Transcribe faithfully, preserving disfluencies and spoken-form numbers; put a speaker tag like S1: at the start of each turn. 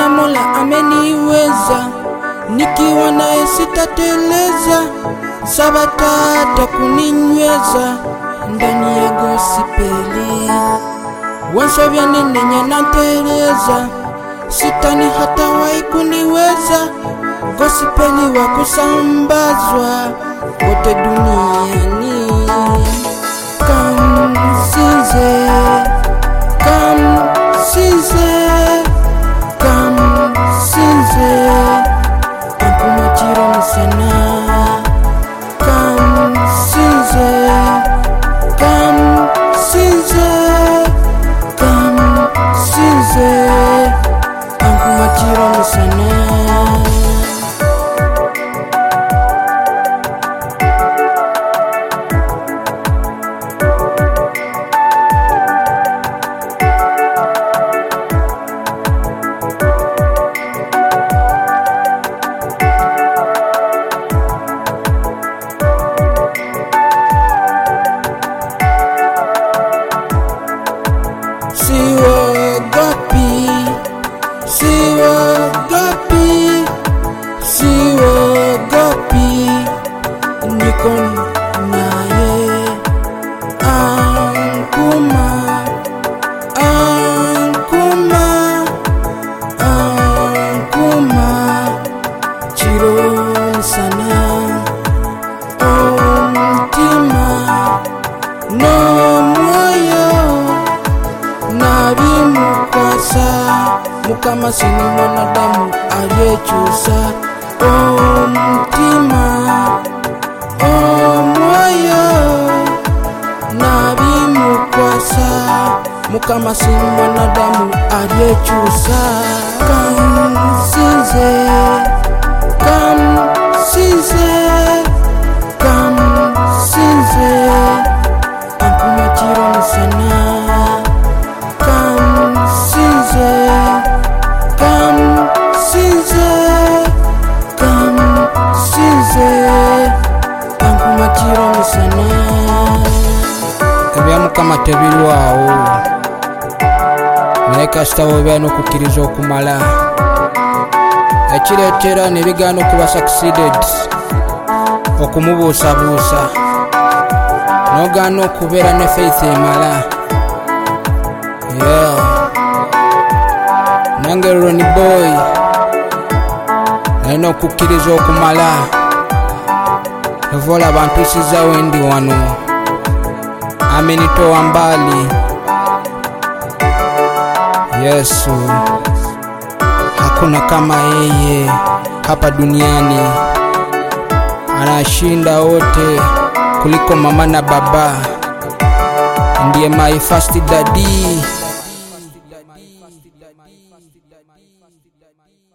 S1: maana Mola ameniweza, nikiwa naye sitateleza, sabatata kuninyweza ndani ya gospeli. Wansovya nene nyananteleza, sitani hata wai kuniweza, gospeli wa kusambazwa kote duniani. Kamsize, kamsize, kamsize, ankumachiro sana. Kamsize, kamsize, kamsize, ankumachiro sana. Siwogopi, siwogopi, siwogopi, niko naye. Ankuma, ankuma, ankuma, chiro sana. Omutima no moyo nabimukwasa, Mukama sini mwanadamu aliyechusa. Omutima, omwoyo nabimukwasa, Mukama sini mwanadamu aliyechusa. Kamsize, kamsize, kamsize, ankumachiro sana. Kamsize, kamsize, kamsize, ankumachiro sana. Ebya Mukama tebilwawo, naye kasita wobeera n'okukkiriza okumala, ekireetera ne bigaana okuba succeeded, okumubuusabuusa, n'ogaana okubeera ne faith emala. Yeah, nange Ronny Boy nalina okukkiriza okumala, evola abantu siza wendi wano. Amenitoa mbali Yesu, hakuna kama yeye hapa duniani, anashinda wote kuliko mama na baba, ndiye my first daddy.